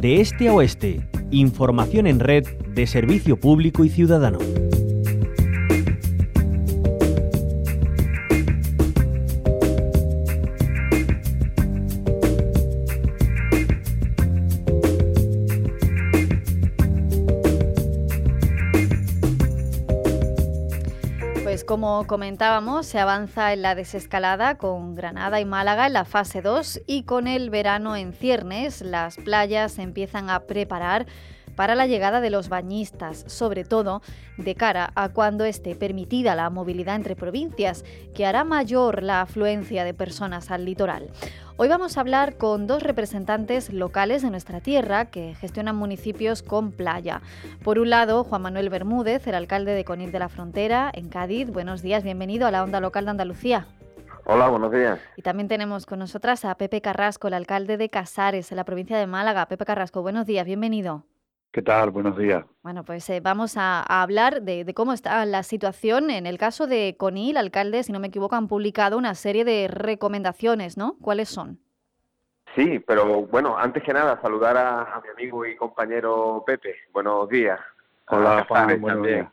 De este a oeste, información en red de servicio público y ciudadano. Pues como comentábamos, se avanza en la desescalada con Granada y Málaga en la fase 2 y con el verano en ciernes, las playas se empiezan a preparar para la llegada de los bañistas, sobre todo de cara a cuando esté permitida la movilidad entre provincias, que hará mayor la afluencia de personas al litoral. Hoy vamos a hablar con dos representantes locales de nuestra tierra que gestionan municipios con playa. Por un lado, Juan Manuel Bermúdez, el alcalde de Conil de la Frontera, en Cádiz. Buenos días, bienvenido a la Onda Local de Andalucía. Hola, buenos días. Y también tenemos con nosotras a Pepe Carrasco, el alcalde de Casares, en la provincia de Málaga. Pepe Carrasco, buenos días, bienvenido. ¿Qué tal? Buenos días. Bueno, pues vamos a hablar de cómo está la situación. En el caso de Conil, alcalde, si no me equivoco, han publicado una serie de recomendaciones, ¿no? ¿Cuáles son? Sí, pero bueno, antes que nada, saludar a mi amigo y compañero Pepe. Buenos días. Hola, Juan, buenos días.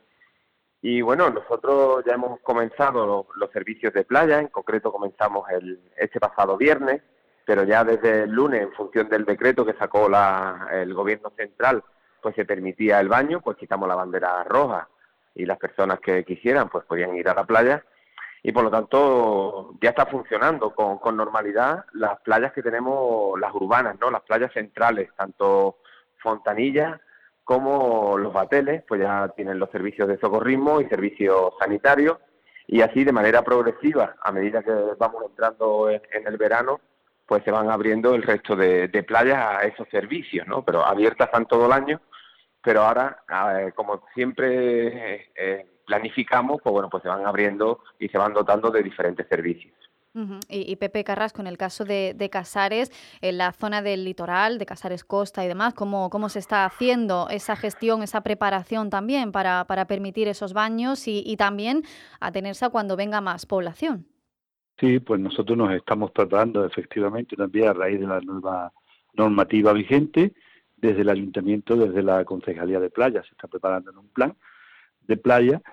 Y bueno, nosotros ya hemos comenzado los servicios de playa, en concreto comenzamos este pasado viernes, pero ya desde el lunes, en función del decreto que sacó el gobierno central, pues se permitía el baño, pues quitamos la bandera roja y las personas que quisieran pues podían ir a la playa y por lo tanto ya está funcionando con normalidad las playas que tenemos, las urbanas, ¿no? Las playas centrales, tanto Fontanilla como Los Bateles, pues ya tienen los servicios de socorrismo y servicios sanitarios y así de manera progresiva, a medida que vamos entrando en el verano, pues se van abriendo el resto de playas a esos servicios, ¿no? Pero abiertas están todo el año, pero ahora, como siempre planificamos, pues bueno, pues se van abriendo y se van dotando de diferentes servicios. Uh-huh. Y Pepe Carrasco, en el caso de Casares, en la zona del litoral, de Casares Costa y demás, ¿cómo se está haciendo esa gestión, esa preparación también para permitir esos baños y también atenerse a cuando venga más población? Sí, pues nosotros nos estamos preparando efectivamente también a raíz de la nueva normativa vigente, desde el Ayuntamiento, desde la Concejalía de Playa, se está preparando en un plan de playa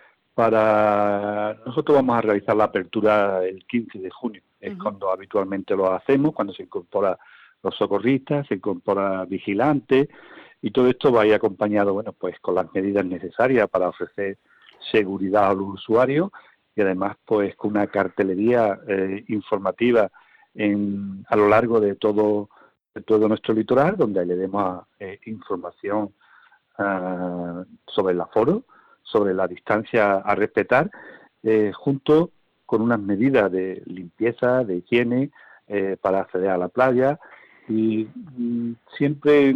nosotros vamos a realizar la apertura el 15 de junio, es cuando habitualmente lo hacemos, cuando se incorporan los socorristas, se incorpora vigilantes y todo esto va a ir acompañado, bueno, pues con las medidas necesarias para ofrecer seguridad a los usuarios y además pues con una cartelería informativa a lo largo de todo nuestro litoral, donde le demos información sobre el aforo, sobre la distancia a respetar, junto con unas medidas de limpieza, de higiene, para acceder a la playa. Y siempre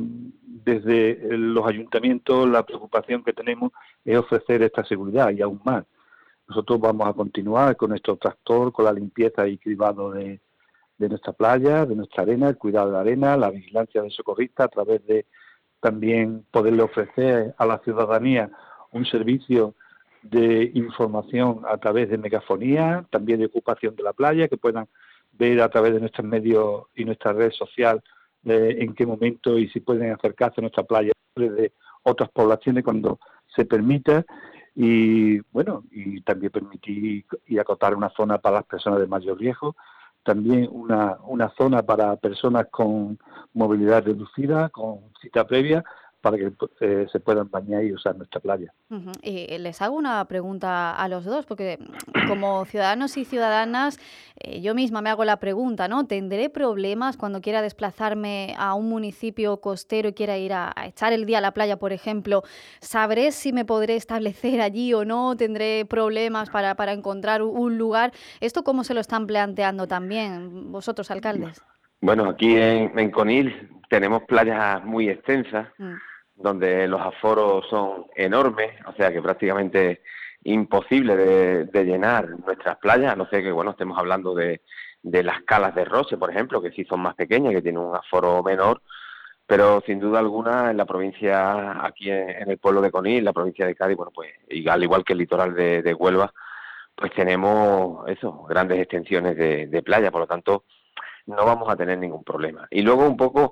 desde los ayuntamientos la preocupación que tenemos es ofrecer esta seguridad y aún más. Nosotros vamos a continuar con nuestro tractor, con la limpieza y cribado de nuestra playa, de nuestra arena, el cuidado de la arena, la vigilancia del socorrista, a través de también poderle ofrecer a la ciudadanía un servicio de información a través de megafonía, también de ocupación de la playa, que puedan ver a través de nuestros medios y nuestra red social en qué momento y si pueden acercarse a nuestra playa desde otras poblaciones cuando se permita. Y bueno, y también permitir y acotar una zona para las personas de mayor riesgo, también una zona para personas con movilidad reducida, con cita previa, para que se puedan bañar y usar nuestra playa. Uh-huh. Y les hago una pregunta a los dos, porque como ciudadanos y ciudadanas, yo misma me hago la pregunta, ¿no? ¿Tendré problemas cuando quiera desplazarme a un municipio costero y quiera ir a echar el día a la playa, por ejemplo? ¿Sabré si me podré establecer allí o no? ¿Tendré problemas para encontrar un lugar? ¿Esto cómo se lo están planteando también vosotros, alcaldes? Bueno, aquí en Conil tenemos playas muy extensas, donde los aforos son enormes, o sea que prácticamente imposible de llenar nuestras playas, a no ser que bueno estemos hablando de las Calas de Roche, por ejemplo, que sí son más pequeñas, que tienen un aforo menor, pero sin duda alguna en la provincia, aquí en el pueblo de Conil, la provincia de Cádiz, bueno pues y al igual que el litoral de Huelva, pues tenemos grandes extensiones de playa, por lo tanto no vamos a tener ningún problema. Y luego un poco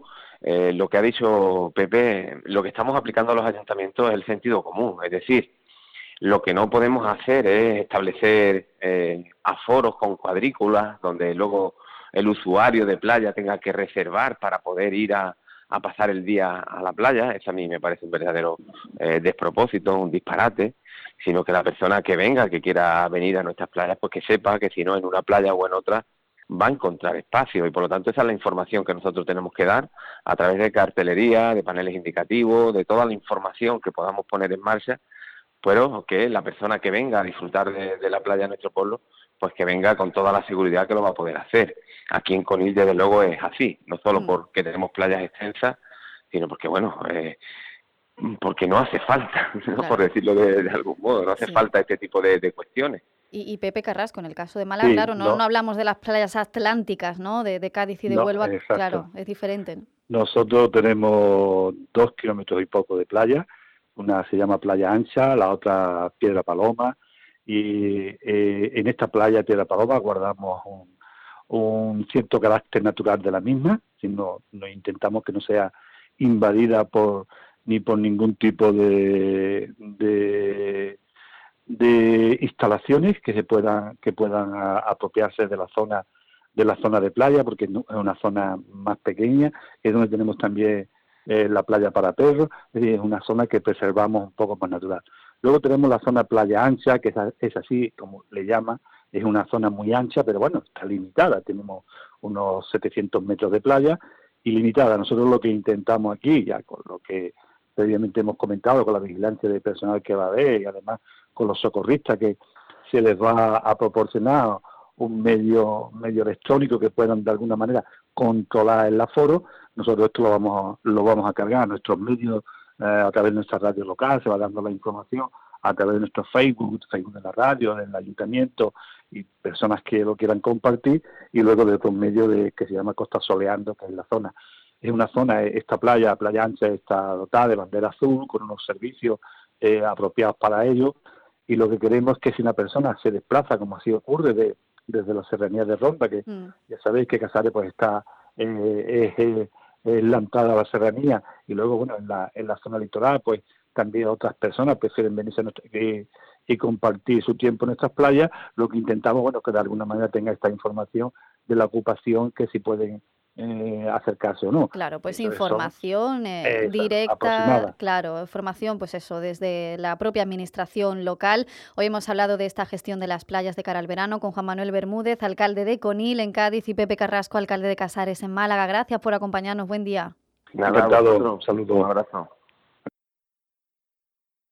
lo que ha dicho Pepe, lo que estamos aplicando a los ayuntamientos es el sentido común, es decir, lo que no podemos hacer es establecer aforos con cuadrículas donde luego el usuario de playa tenga que reservar para poder ir a pasar el día a la playa. Eso a mí me parece un verdadero despropósito, un disparate, sino que la persona que venga, que quiera venir a nuestras playas, pues que sepa que si no en una playa o en otra va a encontrar espacio, y por lo tanto esa es la información que nosotros tenemos que dar a través de cartelería, de paneles indicativos, de toda la información que podamos poner en marcha, pero que la persona que venga a disfrutar de la playa de nuestro pueblo, pues que venga con toda la seguridad que lo va a poder hacer. Aquí en Conil, desde luego, es así, no solo porque tenemos playas extensas, sino porque, bueno, porque no hace falta, ¿no? Claro. Por decirlo de algún modo, no hace falta este tipo de cuestiones. Y Pepe Carrasco, en el caso de Málaga, claro, no hablamos de las playas atlánticas, ¿no? De Cádiz y de Huelva, exacto. Claro, es diferente, ¿no? Nosotros tenemos 2 kilómetros y poco de playa, una se llama Playa Ancha, la otra Piedra Paloma, y en esta playa Piedra Paloma guardamos un cierto carácter natural de la misma, no intentamos que no sea invadida ni por ningún tipo de instalaciones que puedan apropiarse de la zona de playa, porque es una zona más pequeña, es donde tenemos también la playa para perros, es decir, es una zona que preservamos un poco más natural. Luego tenemos la zona Playa Ancha, que es así como le llama, es una zona muy ancha, pero bueno, está limitada, tenemos unos 700 metros de playa y limitada. Nosotros lo que intentamos aquí, ya con lo que previamente hemos comentado, con la vigilancia del personal que va a haber y además con los socorristas, que se les va a proporcionar un medio electrónico que puedan de alguna manera controlar el aforo. Nosotros esto lo vamos a cargar a nuestros medios, a través de nuestra radio local, se va dando la información a través de nuestro Facebook de la radio, del ayuntamiento y personas que lo quieran compartir, y luego de otros medios que se llama Costa Soleando, que es la zona. Es una zona, esta Playa Ancha, está dotada de bandera azul, con unos servicios apropiados para ello, y lo que queremos es que si una persona se desplaza, como así ocurre desde la serranía de Ronda, que ya sabéis que Casares pues está es la entrada a la serranía, y luego bueno en la zona litoral pues también otras personas prefieren venirse y compartir su tiempo en nuestras playas. Lo que intentamos, bueno, que de alguna manera tenga esta información de la ocupación, que si pueden acercarse o no. Claro, pues entonces, información directa, aproximada. claro, información pues eso, desde la propia administración local. Hoy hemos hablado de esta gestión de las playas de cara al verano con Juan Manuel Bermúdez, alcalde de Conil en Cádiz, y Pepe Carrasco, alcalde de Casares en Málaga. Gracias por acompañarnos, buen día. Nada, Encantado, saludos. Un abrazo.